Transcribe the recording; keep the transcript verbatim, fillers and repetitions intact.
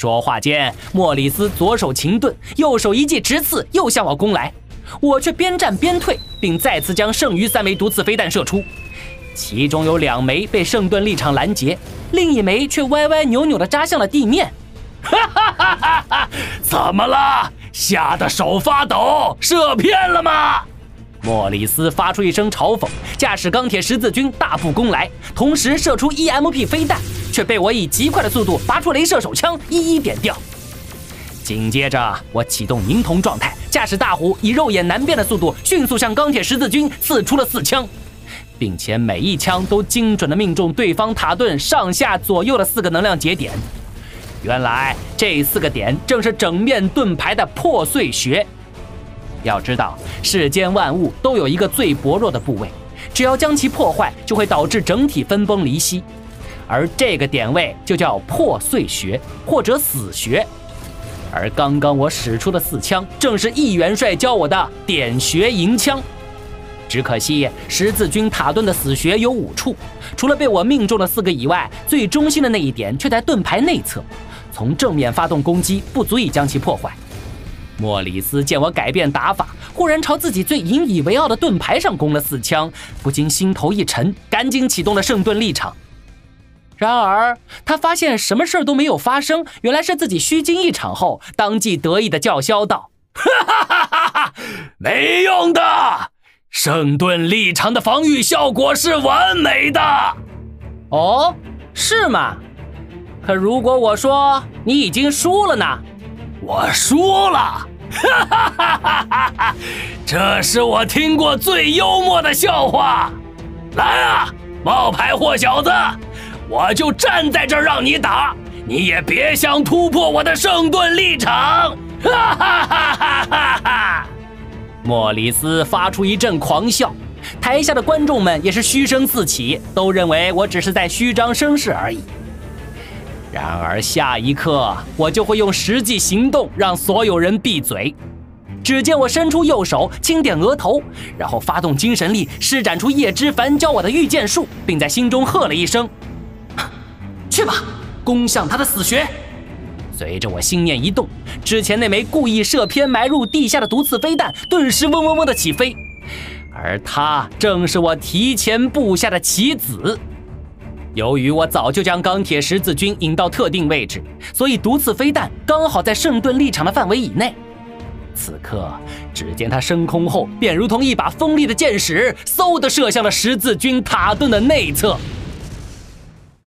说话间，莫里斯左手擎盾，右手一记直刺，又向我攻来。我却边战边退，并再次将剩余三枚毒刺飞弹射出。其中有两枚被圣盾立场拦截，另一枚却歪歪扭扭地扎向了地面。 哈哈哈哈哈！怎么了？吓得手发抖，射偏了吗？ 莫里斯发出一声嘲讽，驾驶钢铁十字军大步攻来，同时射出 E M P 飞弹，却被我以极快的速度拔出镭射手枪一一点掉。紧接着，我启动银瞳状态，驾驶大虎以肉眼难辨的速度迅速向钢铁十字军刺出了四枪，并且每一枪都精准地命中对方塔盾上下左右的四个能量节点。原来这四个点正是整面盾牌的破碎穴。要知道，世间万物都有一个最薄弱的部位，只要将其破坏，就会导致整体分崩离析。而这个点位就叫破碎穴或者死穴。而刚刚我使出的四枪，正是易元帅教我的点穴银枪。只可惜十字军塔盾的死穴有五处，除了被我命中了四个以外，最中心的那一点却在盾牌内侧，从正面发动攻击不足以将其破坏。莫里斯见我改变打法，忽然朝自己最引以为傲的盾牌上攻了四枪，不禁心头一沉，赶紧启动了圣盾立场。然而他发现什么事都没有发生，原来是自己虚惊一场后，当即得意地叫嚣道： 哈哈哈哈哈！没用的，圣盾立场的防御效果是完美的。 哦，是吗？可如果我说你已经输了呢？ 我输了，哈哈哈哈哈哈！这是我听过最幽默的笑话。来啊，冒牌货小子，我就站在这儿让你打，你也别想突破我的圣盾立场！哈哈哈哈哈哈！ 莫里斯发出一阵狂笑，台下的观众们也是嘘声四起，都认为我只是在虚张声势而已。然而下一刻，我就会用实际行动让所有人闭嘴。只见我伸出右手，轻点额头，然后发动精神力，施展出叶之凡教我的御剑术，并在心中喝了一声：“去吧，攻向他的死穴！”随着我心念一动，之前那枚故意射偏埋入地下的毒刺飞弹顿时嗡嗡嗡的起飞，而它正是我提前布下的棋子。由于我早就将钢铁十字军引到特定位置，所以毒刺飞弹刚好在圣盾立场的范围以内。此刻，只见它升空后，便如同一把锋利的箭矢，嗖地射向了十字军塔盾的内侧。